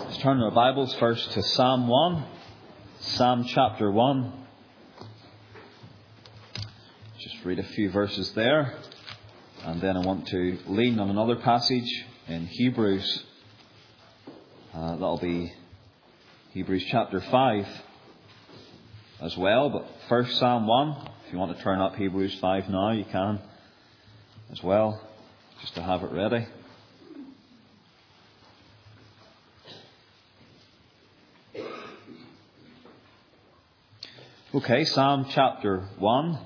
Let's turn our Bibles first to Psalm 1, Psalm chapter 1. Just read a few verses there, and then I want to lean on another passage in Hebrews. That'll be Hebrews chapter 5 as well, but first Psalm 1. If you want to turn up Hebrews 5 now, you can as well, just to have it ready. Okay, Psalm chapter 1.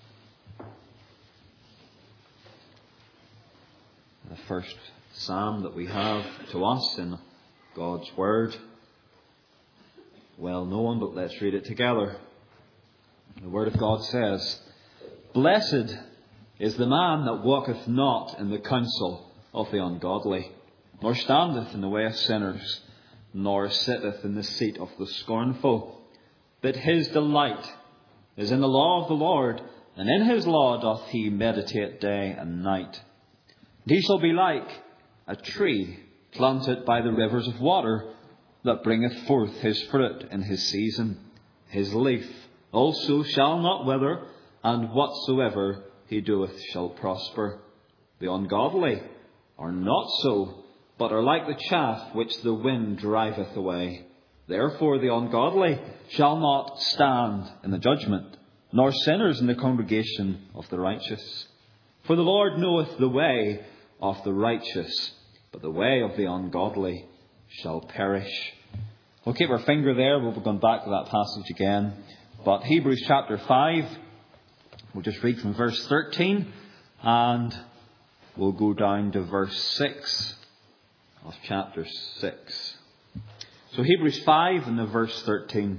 The first psalm that we have to us in God's Word. Well known, but let's read it together. The Word of God says, "Blessed is the man that walketh not in the counsel of the ungodly, nor standeth in the way of sinners, nor sitteth in the seat of the scornful. But his delight is in the law of the Lord, and in his law doth he meditate day and night. And he shall be like a tree planted by the rivers of water, that bringeth forth his fruit in his season. His leaf also shall not wither, and whatsoever he doeth shall prosper. The ungodly are not so, but are like the chaff which the wind driveth away. Therefore the ungodly shall not stand in the judgment, nor sinners in the congregation of the righteous. For the Lord knoweth the way of the righteous, but the way of the ungodly shall perish." We'll keep our finger there. We'll be going back to that passage again. But Hebrews chapter 5, we'll just read from verse 13, and we'll go down to verse 6 of chapter 6. So Hebrews 5 and the verse 13.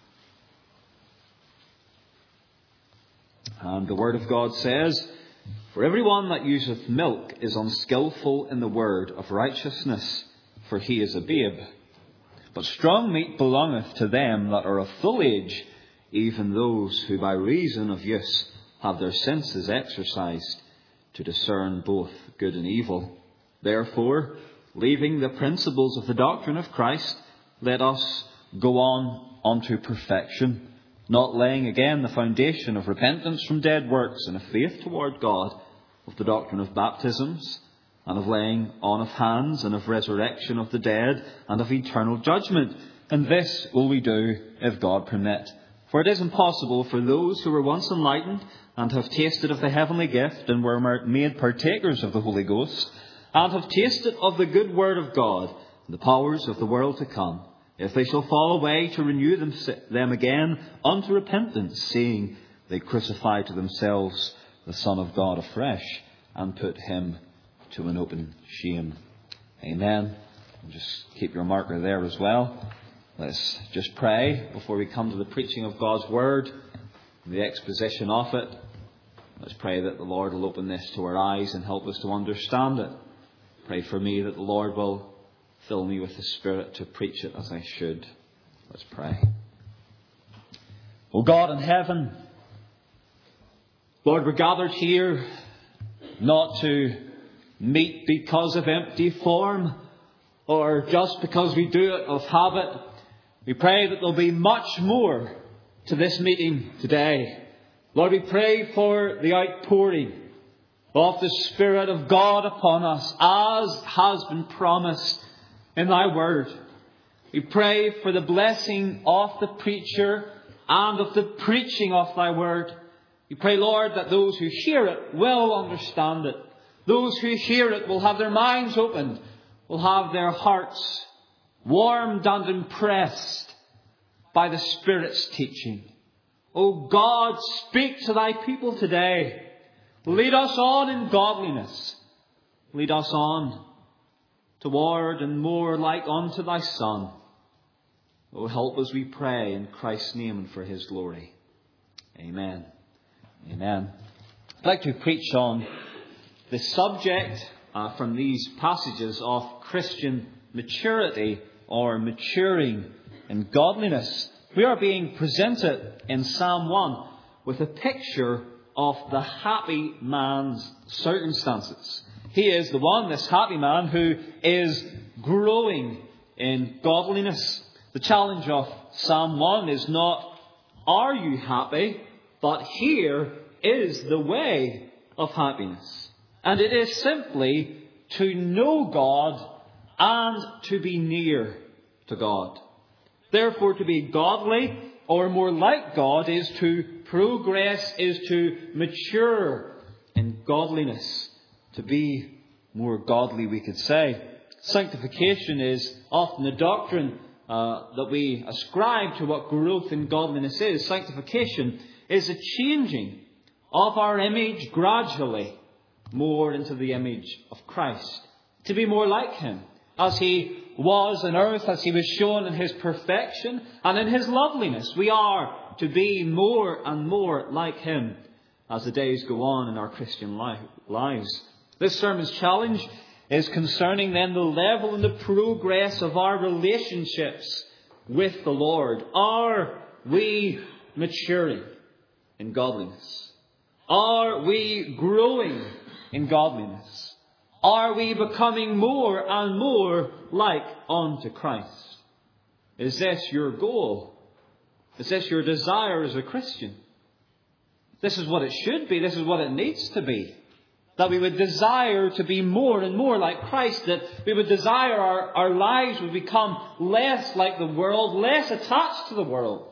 And the Word of God says, "For everyone that useth milk is unskillful in the word of righteousness, for he is a babe. But strong meat belongeth to them that are of full age, even those who by reason of use have their senses exercised to discern both good and evil. Therefore, leaving the principles of the doctrine of Christ, let us go on unto perfection, not laying again the foundation of repentance from dead works and of faith toward God, of the doctrine of baptisms, and of laying on of hands, and of resurrection of the dead, and of eternal judgment. And this will we do, if God permit. For it is impossible for those who were once enlightened, and have tasted of the heavenly gift, and were made partakers of the Holy Ghost, and have tasted of the good word of God, and the powers of the world to come, if they shall fall away, to renew them again unto repentance, seeing they crucify to themselves the Son of God afresh, and put him to an open shame." Amen. And just keep your marker there as well. Let's just pray before we come to the preaching of God's Word and the exposition of it. Let's pray that the Lord will open this to our eyes and help us to understand it. Pray for me that the Lord will fill me with the Spirit to preach it as I should. Let's pray. O God in heaven, Lord, we're gathered here not to meet because of empty form or just because we do it of habit. We pray that there'll be much more to this meeting today. Lord, we pray for the outpouring of the Spirit of God upon us, as has been promised in thy word. We pray for the blessing of the preacher and of the preaching of thy word. We pray, Lord, that those who hear it will understand it. Those who hear it will have their minds opened, will have their hearts warmed and impressed by the Spirit's teaching. O God, speak to thy people today. Lead us on in godliness. Lead us on toward and more like unto thy Son. Oh, help us, we pray, in Christ's name and for his glory. Amen. Amen. I'd like to preach on the subject from these passages of Christian maturity or maturing in godliness. We are being presented in Psalm 1 with a picture of the happy man's circumstances. He is the one, this happy man, who is growing in godliness. The challenge of Psalm 1 is not, are you happy? But here is the way of happiness. And it is simply to know God and to be near to God. Therefore, to be godly, or more like God, is to progress, is to mature in godliness. To be more godly, we could say. Sanctification is often the doctrine that we ascribe to what growth in godliness is. Sanctification is a changing of our image gradually more into the image of Christ. To be more like Him, as He was on earth, as He was shown in His perfection and in His loveliness. We are to be more and more like Him as the days go on in our Christian lives. This sermon's challenge is concerning then the level and the progress of our relationships with the Lord. Are we maturing in godliness? Are we growing in godliness? Are we becoming more and more like unto Christ? Is this your goal? Is this your desire as a Christian? This is what it should be. This is what it needs to be. That we would desire to be more and more like Christ. That we would desire our lives would become less like the world, less attached to the world.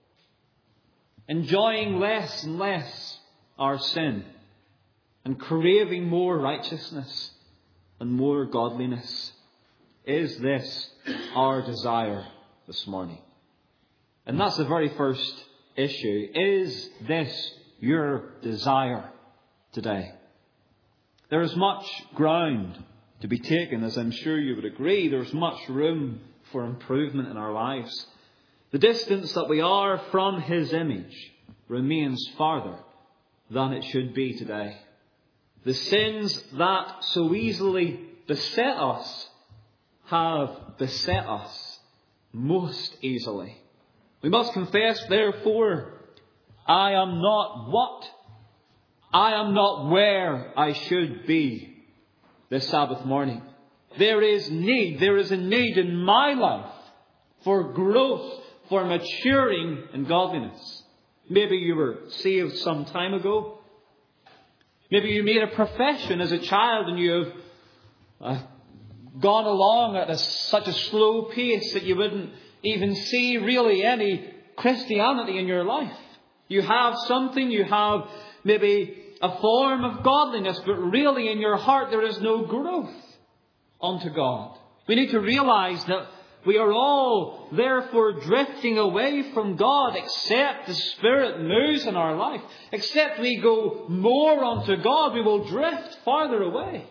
Enjoying less and less our sin. And craving more righteousness and more godliness. Is this our desire this morning? And that's the very first issue. Is this your desire today? There is much ground to be taken, as I'm sure you would agree. There's much room for improvement in our lives. The distance that we are from His image remains farther than it should be today. The sins that so easily beset us have beset us most easily. We must confess, therefore, I am not what? I am not where I should be this Sabbath morning. There is a need in my life for growth, for maturing in godliness. Maybe you were saved some time ago. Maybe you made a profession as a child and you have gone along at such a slow pace that you wouldn't even see really any Christianity in your life. You have something, you have maybe a form of godliness, but really in your heart there is no growth unto God. We need to realize that we are all therefore drifting away from God, except the Spirit moves in our life. Except we go more unto God, we will drift farther away.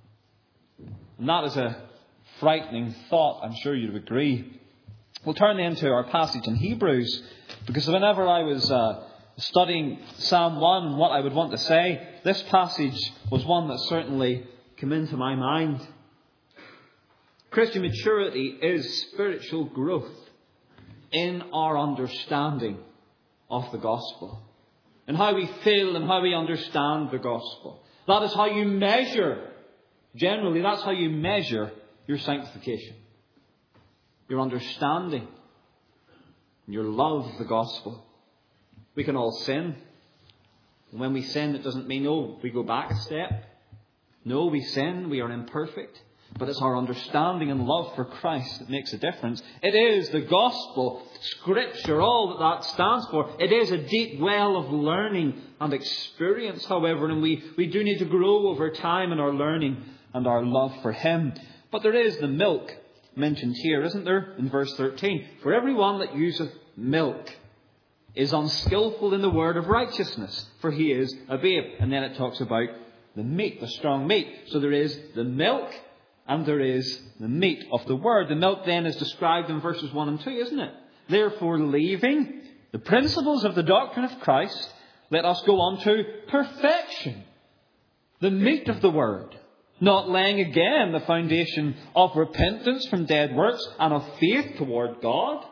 And that is a frightening thought, I'm sure you'd agree. We'll turn then to our passage in Hebrews, because whenever I was studying Psalm 1, what I would want to say, this passage was one that certainly came into my mind. Christian maturity is spiritual growth in our understanding of the gospel. And how we feel and how we understand the gospel. That is how you measure, generally, that's how you measure your sanctification. Your understanding and your love of the gospel. We can all sin. And when we sin, it doesn't mean, we go back a step. No, we sin, we are imperfect. But it's our understanding and love for Christ that makes a difference. It is the gospel, Scripture, all that stands for. It is a deep well of learning and experience, however, and we do need to grow over time in our learning and our love for Him. But there is the milk mentioned here, isn't there? In verse 13. For everyone that useth milk is unskillful in the word of righteousness, for he is a babe. And then it talks about the meat, the strong meat. So there is the milk and there is the meat of the word. The milk then is described in verses 1 and 2, isn't it? Therefore, leaving the principles of the doctrine of Christ, let us go on to perfection. The meat of the word. Not laying again the foundation of repentance from dead works and of faith toward God.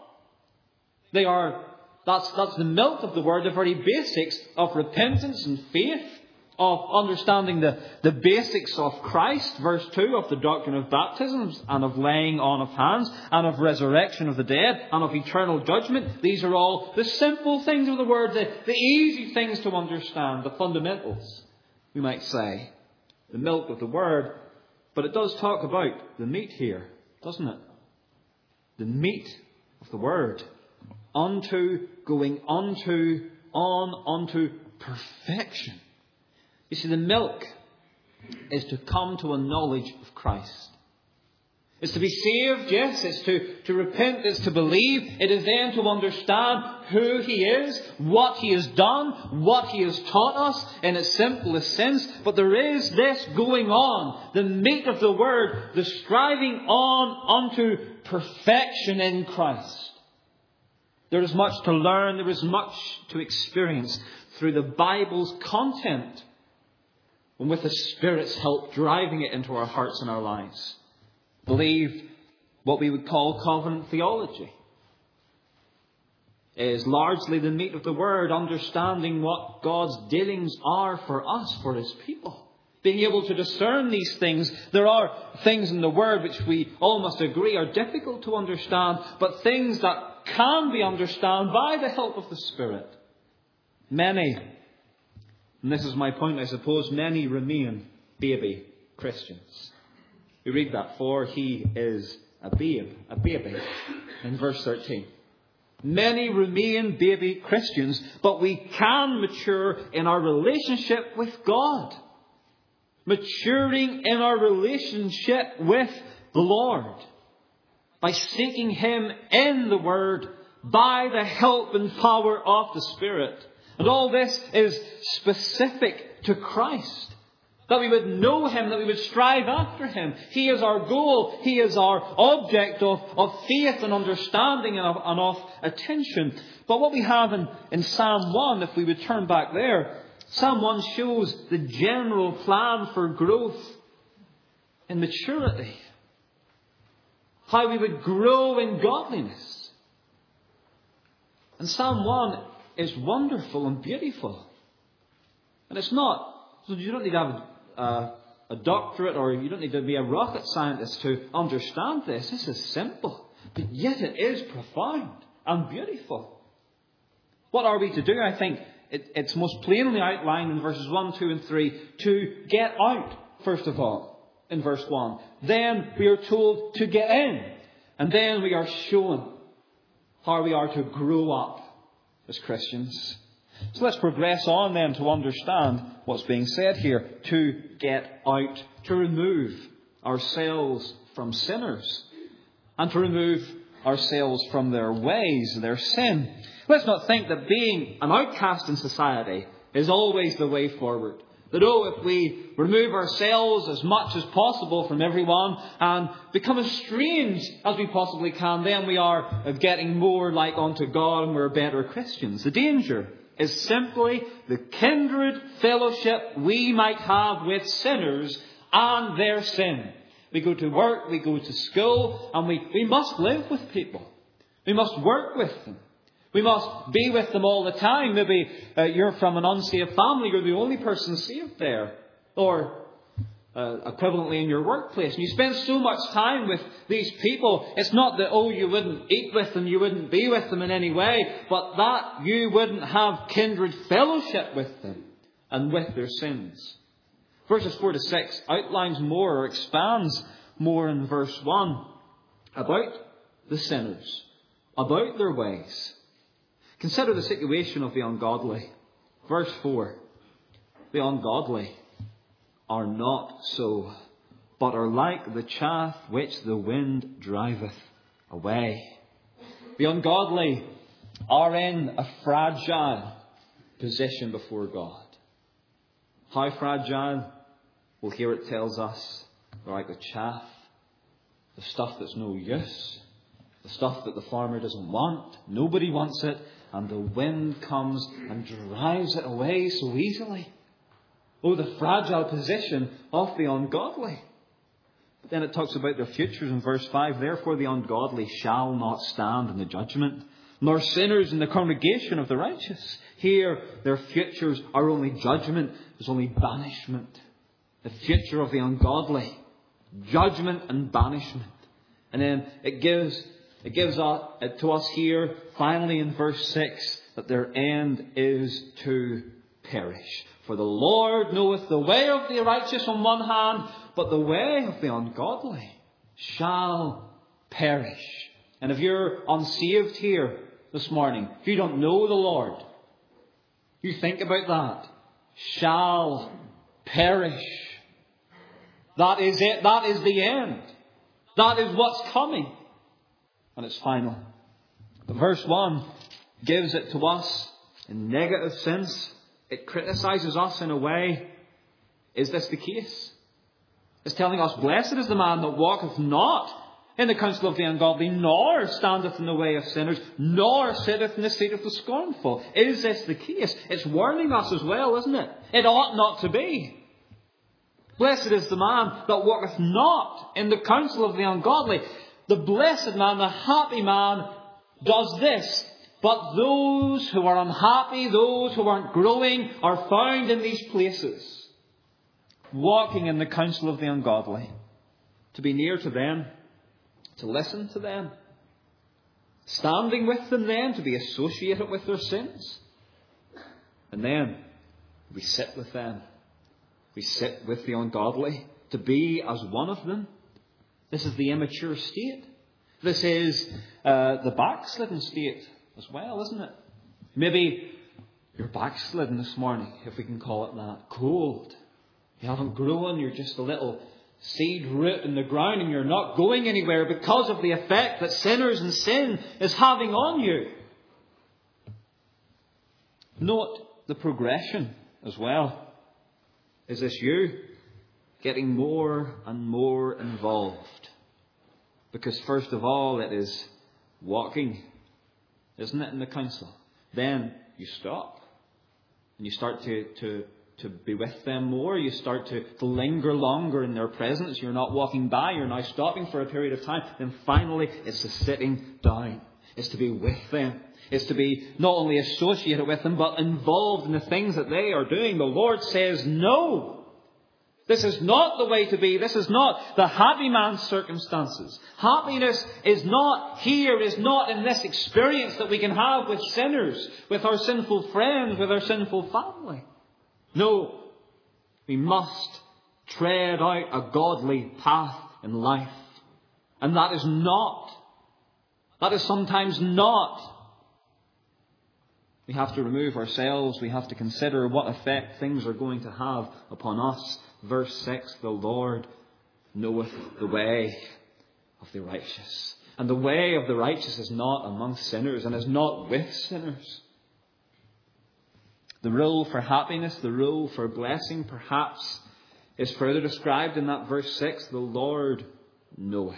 That's the milk of the word, the very basics of repentance and faith of understanding the basics of Christ, verse 2, of the doctrine of baptisms and of laying on of hands and of resurrection of the dead and of eternal judgment. These are all the simple things of the Word, the easy things to understand, the fundamentals, we might say, the milk of the Word. But it does talk about the meat here, doesn't it? The meat of the Word. Going unto perfection. You see, the milk is to come to a knowledge of Christ. It's to be saved, yes. It's to repent. It's to believe. It is then to understand who He is, what He has done, what He has taught us in its simplest sense. But there is this going on, the meat of the Word, the striving on unto perfection in Christ. There is much to learn. There is much to experience through the Bible's content, and with the Spirit's help driving it into our hearts and our lives. Believe what we would call covenant theology. It is largely the meat of the Word, understanding what God's dealings are for us, for His people. Being able to discern these things. There are things in the Word which we all must agree are difficult to understand, but things that can be understood by the help of the Spirit. Many, and this is my point, I suppose, many remain baby Christians. We read that, for he is a baby, in verse 13. Many remain baby Christians, but we can mature in our relationship with God. Maturing in our relationship with the Lord. By seeking Him in the Word, by the help and power of the Spirit. And all this is specific to Christ. That we would know Him, that we would strive after Him. He is our goal. He is our object of faith and understanding and of attention. But what we have in Psalm 1, if we would turn back there, Psalm 1 shows the general plan for growth in maturity. How we would grow in godliness. And Psalm 1 is wonderful and beautiful. And it's not, so you don't need to have a doctorate, or you don't need to be a rocket scientist to understand this. This is simple, but yet it is profound and beautiful. What are we to do? I think it's most plainly outlined in verses 1, 2 and 3. To get out, first of all, in verse 1. Then we are told to get in. And then we are shown how we are to grow up as Christians. So let's progress on then to understand what's being said here. To get out, to remove ourselves from sinners, and to remove ourselves from their ways, their sin. Let's not think that being an outcast in society is always the way forward. That, if we remove ourselves as much as possible from everyone and become as strange as we possibly can, then we are getting more like unto God and we're better Christians. The danger is simply the kindred fellowship we might have with sinners and their sin. We go to work, we go to school, and we must live with people. We must work with them. We must be with them all the time. Maybe you're from an unsaved family, you're the only person saved there. Or equivalently in your workplace. And you spend so much time with these people. It's not that, you wouldn't eat with them, you wouldn't be with them in any way, but that you wouldn't have kindred fellowship with them and with their sins. Verses 4 to 6 outlines more, or expands more in verse 1 about the sinners, about their ways. Consider the situation of the ungodly. Verse 4. The ungodly are not so, but are like the chaff which the wind driveth away. The ungodly are in a fragile position before God. How fragile? Well, here it tells us they're like the chaff, the stuff that's no use, the stuff that the farmer doesn't want. Nobody wants it. And the wind comes and drives it away so easily. Oh, the fragile position of the ungodly. But then it talks about their futures in verse 5. Therefore the ungodly shall not stand in the judgment, nor sinners in the congregation of the righteous. Here, their futures are only judgment, there's only banishment. The future of the ungodly, judgment and banishment. And then it gives to us here, finally in verse 6, that their end is to perish. For the Lord knoweth the way of the righteous on one hand, but the way of the ungodly shall perish. And if you're unsaved here this morning, if you don't know the Lord, you think about that. Shall perish. That is it. That is the end. That is what's coming. And it's final. But verse 1 gives it to us in negative sense. It criticizes us in a way. Is this the case? It's telling us, blessed is the man that walketh not in the counsel of the ungodly, nor standeth in the way of sinners, nor sitteth in the seat of the scornful. Is this the case? It's warning us as well, isn't it? It ought not to be. Blessed is the man that walketh not in the counsel of the ungodly. The blessed man, the happy man, does this. But those who are unhappy, those who aren't growing, are found in these places, walking in the counsel of the ungodly. To be near to them, to listen to them, standing with them then, to be associated with their sins. And then we sit with them. We sit with the ungodly, to be as one of them. This is the immature state. This is the backslidden state as well, isn't it? Maybe you're backslidden this morning, if we can call it that. Cold. You haven't grown. You're just a little seed root in the ground and you're not going anywhere because of the effect that sinners and sin is having on you. Note the progression as well. Is this you getting more and more involved? Because first of all, it is walking, isn't it, in the counsel? Then you stop and you start to be with them more. You start to linger longer in their presence. You're not walking by, you're now stopping for a period of time. Then finally, it's the sitting down. It's to be with them. It's to be not only associated with them, but involved in the things that they are doing. The Lord says, no. This is not the way to be. This is not the happy man's circumstances. Happiness is not here, is not in this experience that we can have with sinners, with our sinful friends, with our sinful family. No, we must tread out a godly path in life. And that is sometimes not. We have to remove ourselves. We have to consider what effect things are going to have upon us. Verse 6, the Lord knoweth the way of the righteous. And the way of the righteous is not among sinners and is not with sinners. The rule for happiness, the rule for blessing, perhaps, is further described in that verse 6. The Lord knoweth.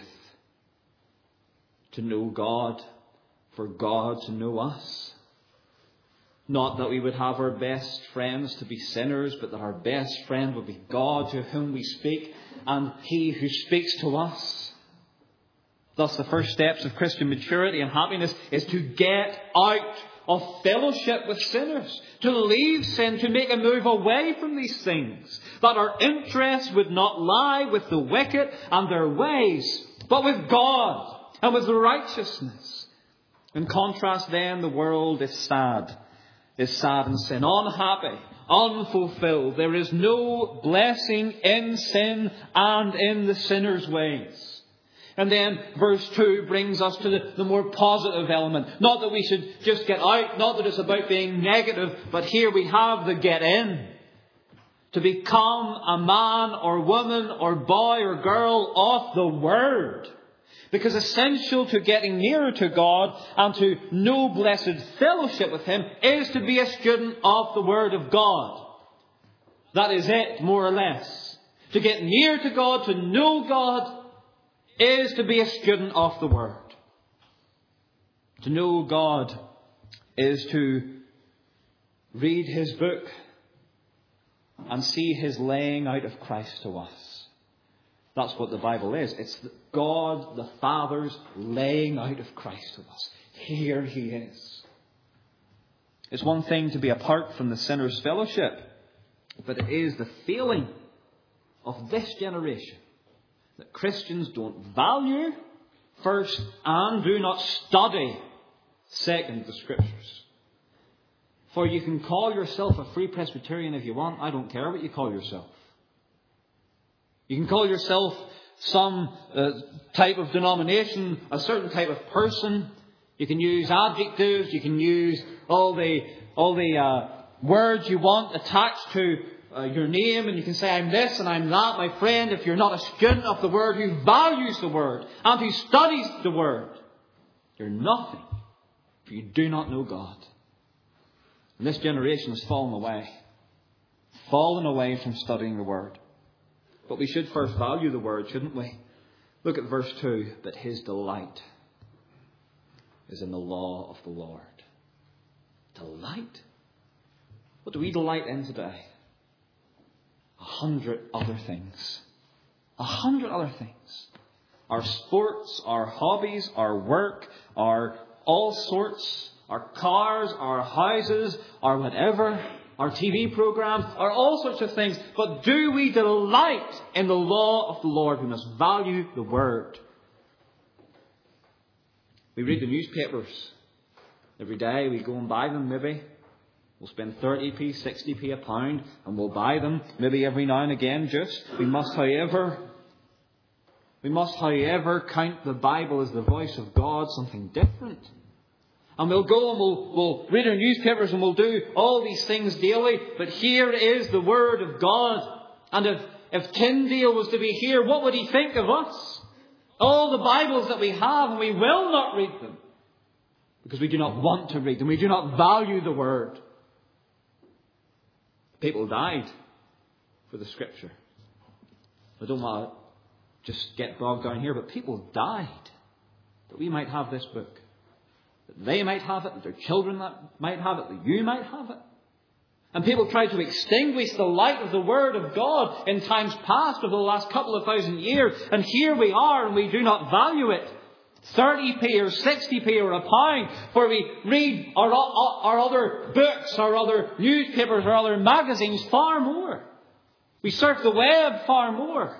To know God, for God to know us. Not that we would have our best friends to be sinners, but that our best friend would be God, to whom we speak, and He who speaks to us. Thus, the first steps of Christian maturity and happiness is to get out of fellowship with sinners, to leave sin, to make a move away from these things, that our interest would not lie with the wicked and their ways, but with God and with righteousness. In contrast, then, the world is sad in sin, unhappy, unfulfilled. There is no blessing in sin and in the sinner's ways. And then verse 2 brings us to the more positive element. Not that we should just get out, not that it's about being negative, but here we have the get in. To become a man or woman or boy or girl of the Word. Because essential to getting nearer to God and to know blessed fellowship with Him is to be a student of the Word of God. That is it, more or less. To get near to God, to know God, is to be a student of the Word. To know God is to read His book and see His laying out of Christ to us. That's what the Bible is. It's God the Father's laying out of Christ to us. Here He is. It's one thing to be apart from the sinner's fellowship, but it is the failing of this generation that Christians don't value first and do not study second the Scriptures. For you can call yourself a Free Presbyterian if you want. I don't care what you call yourself. You can call yourself some type of denomination, a certain type of person. You can use adjectives. You can use all the words you want attached to your name, and you can say, I'm this and I'm that. My friend, if you're not a student of the Word who values the Word and who studies the Word, you're nothing, for you do not know God. And this generation has fallen away from studying the Word. But we should first value the Word, shouldn't we? Look at verse 2. But his delight is in the law of the Lord. Delight? What do we delight in today? 100 other things. 100 other things. Our sports, our hobbies, our work, our all sorts, our cars, our houses, our whatever, our TV programs, our all sorts of things. But do we delight in the law of the Lord? We must value the Word. We read the newspapers every day. We go and buy them maybe. We'll spend 30p, 60p a pound, and we'll buy them maybe every now and again just. We must, however, count the Bible as the voice of God, something different. And we'll go and we'll read our newspapers and we'll do all these things daily. But here is the Word of God. And if Tyndale was to be here, what would he think of us? All the Bibles that we have, and we will not read them. Because we do not want to read them. We do not value the Word. People died for the Scripture. I don't want to just get bogged down here, but people died that we might have this book. That they might have it, that their children might have it, that you might have it. And people tried to extinguish the light of the Word of God in times past over the last couple of thousand years. And here we are, and we do not value it. 30p or 60p or a pound, for we read our other books, our other newspapers, our other magazines far more. We surf the web far more.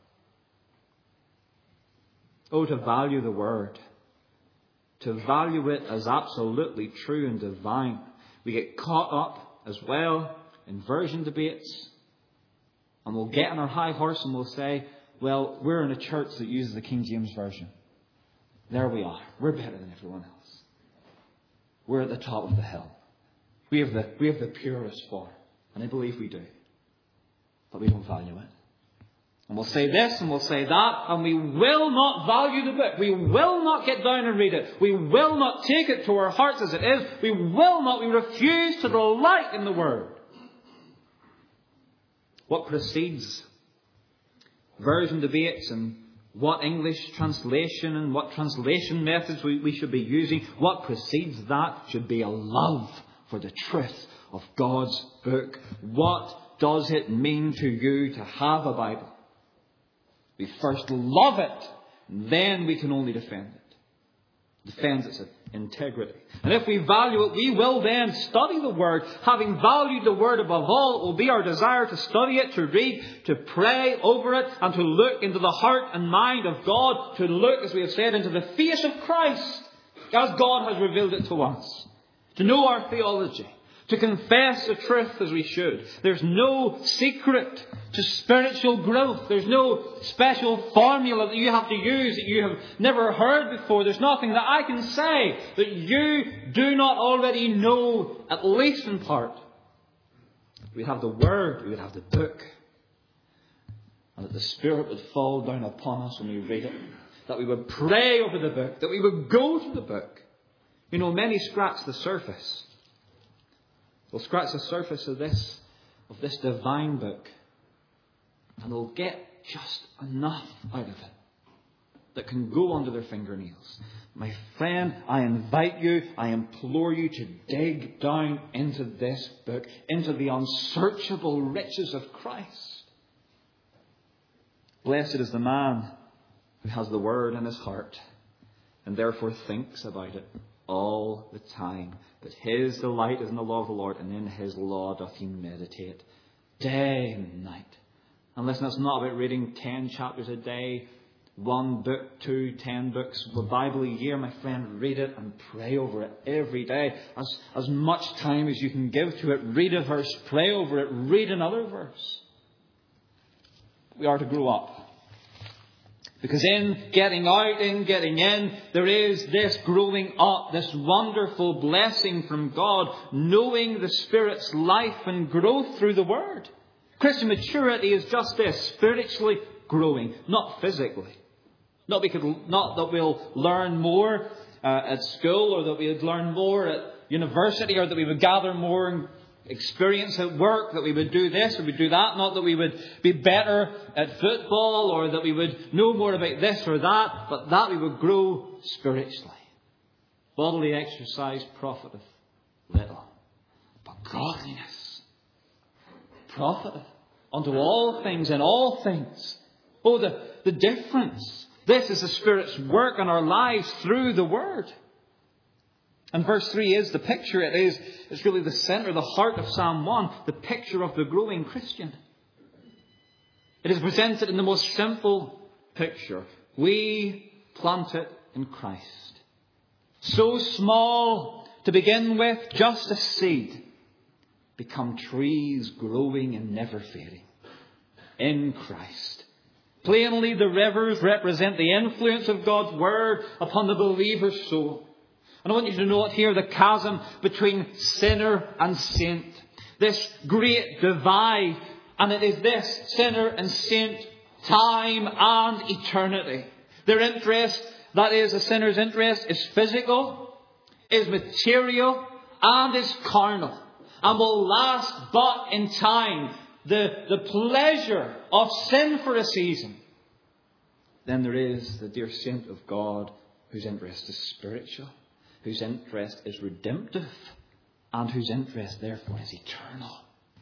Oh, to value the Word. To value it as absolutely true and divine. We get caught up as well in version debates. And we'll get on our high horse and we'll say, well, we're in a church that uses the King James Version. There we are. We're better than everyone else. We're at the top of the hill. We have the purest form. And I believe we do. But we don't value it. And we'll say this and we'll say that, and we will not value the book. We will not get down and read it. We will not take it to our hearts as it is. We refuse to delight in the Word. What precedes version debates and what English translation and what translation methods we should be using, what precedes that should be a love for the truth of God's book. What does it mean to you to have a Bible? We first love it, and then we can only defend it. Defend its integrity. And if we value it, we will then study the Word. Having valued the Word above all, it will be our desire to study it, to read, to pray over it, and to look into the heart and mind of God, to look, as we have said, into the face of Christ, as God has revealed it to us. To know our theology. To confess the truth as we should. There's no secret to spiritual growth. There's no special formula that you have to use that you have never heard before. There's nothing that I can say that you do not already know, at least in part. We'd have the Word, we would have the book. And that the Spirit would fall down upon us when we read it. That we would pray over the book. That we would go to the book. You know, many scratch the surface. They'll scratch the surface of this divine book. And they'll get just enough out of it that can go under their fingernails. My friend, I invite you, I implore you to dig down into this book, into the unsearchable riches of Christ. Blessed is the man who has the Word in his heart and therefore thinks about it all the time. But his delight is in the law of the Lord, and in his law doth he meditate day and night. And listen, it's not about reading 10 chapters a day, 1 book, 2, 10 books, the Bible a year, my friend. Read it and pray over it every day. As much time as you can give to it, read a verse, pray over it, read another verse. We are to grow up. Because in getting out, in getting in, there is this growing up, this wonderful blessing from God, knowing the Spirit's life and growth through the Word. Christian maturity is just this, spiritually growing, not physically. Not that we'll learn more at school, or that we would learn more at university, or that we would gather more experience at work, that we would do this or we would do that. Not that we would be better at football, or that we would know more about this or that, but that we would grow spiritually. Bodily exercise profiteth little, but godliness profiteth unto all things and all things. Oh, the difference. This is the Spirit's work in our lives through the Word. And verse 3 is the picture. It's really the centre, the heart of Psalm 1, the picture of the growing Christian. It is presented in the most simple picture. We plant it in Christ. So small to begin with, just a seed, become trees growing and never fading in Christ. Plainly, the rivers represent the influence of God's Word upon the believer's soul. And I want you to note here the chasm between sinner and saint. This great divide. And it is this, sinner and saint, time and eternity. Their interest, that is, the sinner's interest, is physical, is material, and is carnal. And will last but in time. The pleasure of sin for a season. Then there is the dear saint of God, whose interest is spiritual, whose interest is redemptive, and whose interest therefore is eternal.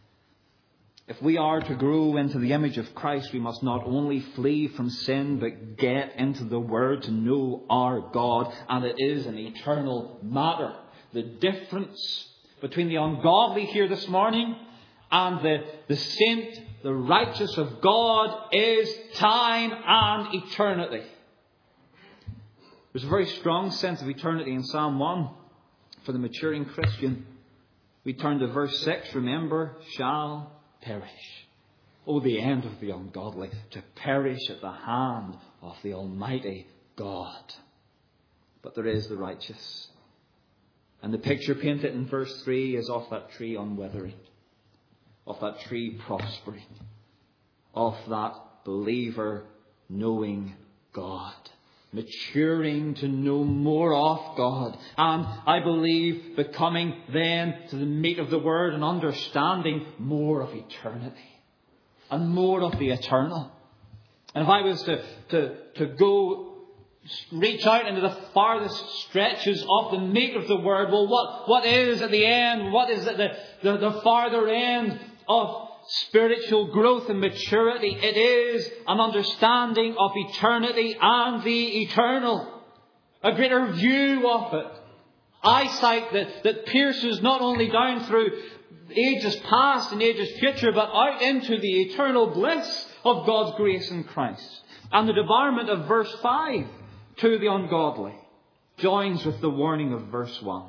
If we are to grow into the image of Christ, we must not only flee from sin, but get into the Word to know our God. And it is an eternal matter. The difference between the ungodly here this morning and the saint, the righteous of God, is time and eternity. There's a very strong sense of eternity in Psalm 1 for the maturing Christian. We turn to verse 6. Remember, shall perish. Oh, the end of the ungodly, to perish at the hand of the Almighty God. But there is the righteous. And the picture painted in verse 3 is of that tree unwithering, of that tree prospering, of that believer knowing God, maturing to know more of God, and I believe becoming then to the meat of the Word and understanding more of eternity and more of the eternal. And if I was to go reach out into the farthest stretches of the meat of the Word, well, what is at the end? What is at the farther end of spiritual growth and maturity? It is an understanding of eternity and the eternal. A greater view of it. Eyesight that pierces not only down through ages past and ages future, but out into the eternal bliss of God's grace in Christ. And the debarment of verse 5 to the ungodly joins with the warning of verse 1.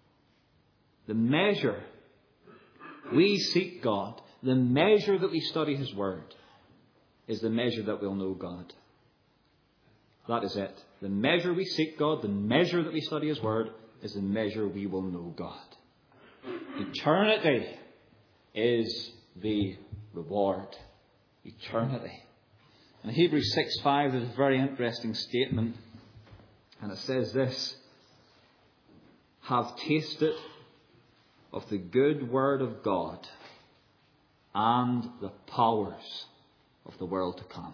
The measure we seek God, the measure that we study His Word, is the measure that we'll know God. That is it. The measure we seek God, the measure that we study His Word, is the measure we will know God. Eternity is the reward. Eternity. In Hebrews 6:5 there's a very interesting statement. And it says this: have tasted of the good word of God and the powers of the world to come.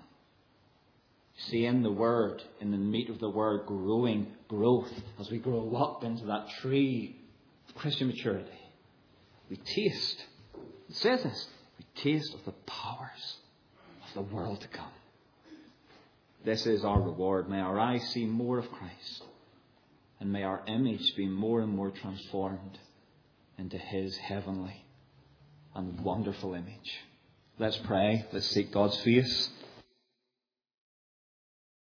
See, in the Word, in the meat of the Word, growth, as we grow up into that tree of Christian maturity. We taste, it says this, we taste of the powers of the world to come. This is our reward. May our eyes see more of Christ and may our image be more and more transformed into His heavenly and wonderful image. Let's pray. Let's seek God's face.